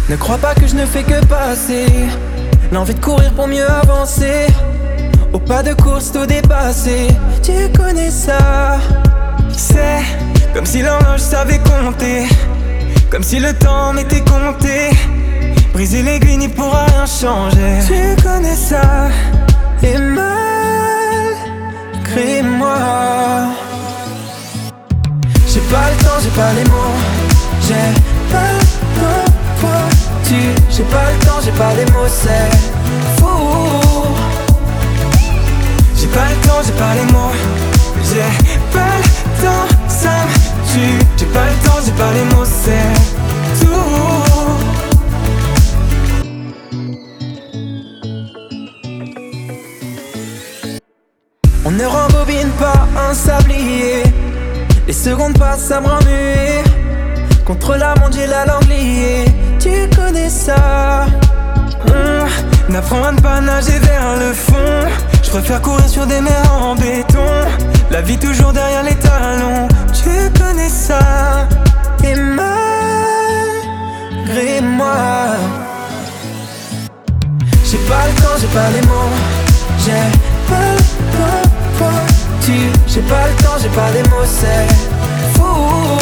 Ne crois pas que je ne fais que passer. L'envie de courir pour mieux avancer. Au pas de course tout dépasser. Tu connais ça. C'est comme si l'horloge savait compter. Comme si le temps m'était compté. Briser l'aiguille n'y pourra rien changer. Tu connais ça. Et malgré-moi, j'ai pas le temps, j'ai pas les mots. J'ai pas le temps pour tu. J'ai pas le temps, j'ai pas les mots, c'est fou. J'ai pas le temps, j'ai pas les mots. J'ai pas le temps, ça me tue. J'ai pas le temps, j'ai pas les mots, c'est tout. On ne rembobine pas un sablier. Les secondes passent à me remuer. Contre la montre j'ai la langue liée. Tu connais ça. N'apprends à ne pas nager vers le fond. Je préfère courir sur des mers en béton. La vie toujours derrière les talons. Tu connais ça. Et malgré-moi, j'ai pas le temps, j'ai pas les mots. J'ai pas le temps pour tu. J'ai pas le temps, j'ai pas les mots, c'est fou.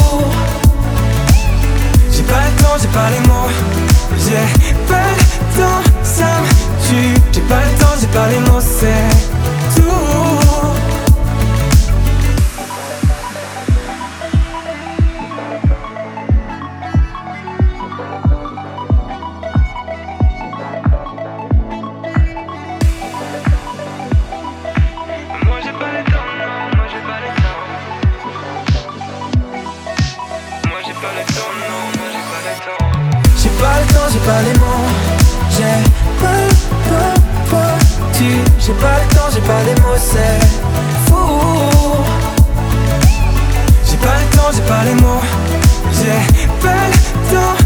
J'ai pas le temps, j'ai pas les mots. J'ai pas le temps, ça me tue. J'ai pas le temps, j'ai pas les mots, c'est tout. J'ai pas le temps, j'ai pas les mots. J'ai pas le temps pour tu. J'ai pas le temps, j'ai pas les mots, c'est fou. J'ai pas le temps, j'ai pas les mots. J'ai pas le temps,